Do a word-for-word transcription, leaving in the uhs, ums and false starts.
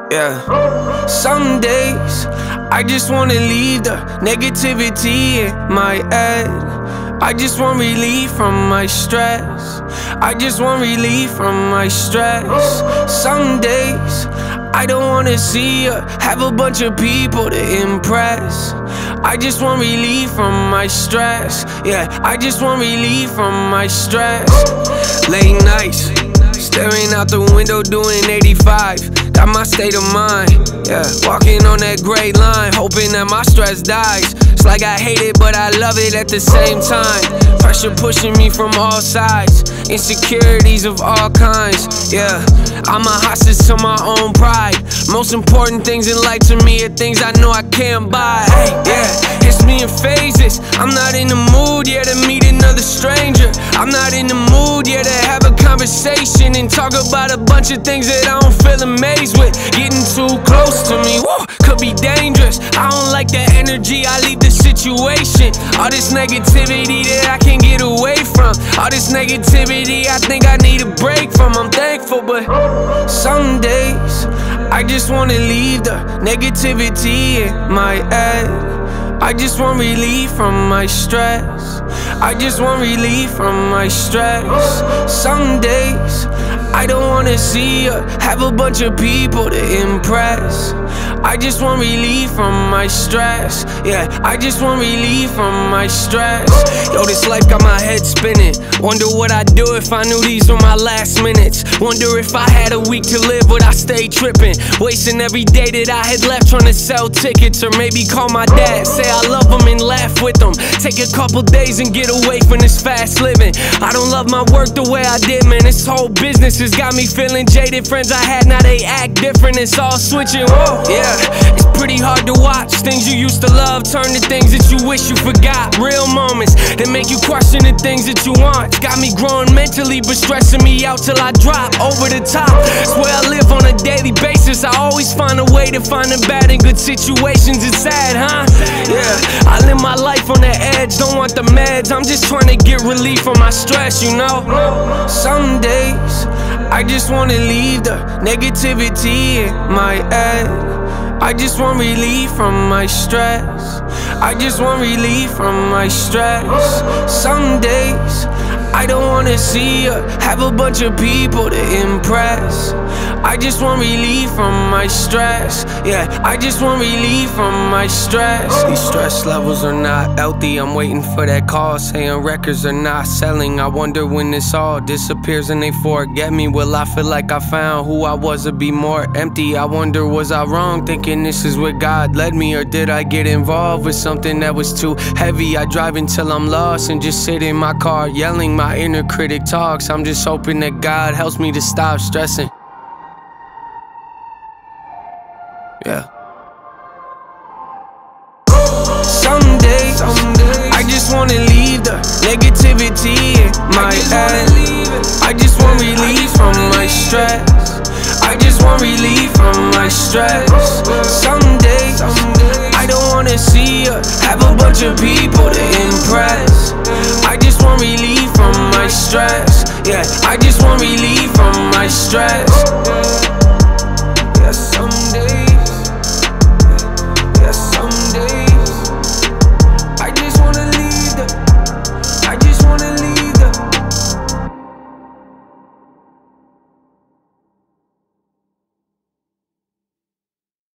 Yeah. Some days I just wanna leave the negativity in my head. I just want relief from my stress. I just want relief from my stress. Some days I don't wanna see you have a bunch of people to impress. I just want relief from my stress. Yeah, I just want relief from my stress. Late nights, staring out the window doing eighty-five. Got my state of mind, yeah. Walking on that gray line, hoping that my stress dies. It's like I hate it, but I love it at the same time. Pressure pushing me from all sides, insecurities of all kinds, yeah. I'm a hostage to my own pride. Most important things in life to me are things I know I can't buy, yeah. Hits me in phases. I'm not in the mood yet to meet another stranger. I'm not in the mood yet to have a conversation and talk about a bunch of things that I don't feel amazed with. Getting too close to me, whoa, could be dangerous. I don't like that energy, I leave the situation. All this negativity that I can't get away from. All this negativity I think I need a break from. I'm thankful, but some days I just wanna leave the negativity in my head. I just want relief from my stress. I just want relief from my stress. Some days I don't wanna see you have a bunch of people to impress. I just want relief from my stress. Yeah, I just want relief from my stress. Yo, this life got my head spinning. Wonder what I'd do if I knew these were my last minutes. Wonder if I had a week to live, would I stay tripping? Wasting every day that I had left trying to sell tickets. Or maybe call my dad, say I love him and laugh with him. Take a couple days and get away from this fast living. I don't love my work the way I did, man. This whole business has got me feeling jaded. Friends I had, now they act different. It's all switching, whoa, yeah. It's pretty hard to watch things you used to love turn to things that you wish you forgot. Real moments that make you question the things that you want. Got me growing mentally but stressing me out till I drop over the top. It's where I live on a daily basis. I always find a way to find the bad in good situations. It's sad, huh? Yeah, I live my life on the edge. Don't want the meds, I'm just trying to get relief from my stress, you know. Some days I just wanna leave the negativity in my head. I just want relief from my stress. I just want relief from my stress. Some days I don't wanna see you have a bunch of people to impress. I just want relief from my stress. Yeah, I just want relief from my stress. These stress levels are not healthy. I'm waiting for that call saying records are not selling. I wonder when this all disappears and they forget me. Will I feel like I found who I was or be more empty? I wonder, was I wrong thinking this is where God led me? Or did I get involved with something that was too heavy? I drive until I'm lost and just sit in my car yelling. My inner critic talks. I'm just hoping that God helps me to stop stressing. Yeah. Some days I just wanna leave the negativity in my head. I just want relief from my stress. I just want relief from my stress. Some days I don't wanna see you have a bunch of people to impress. I just want relief from my stress. Yeah, I just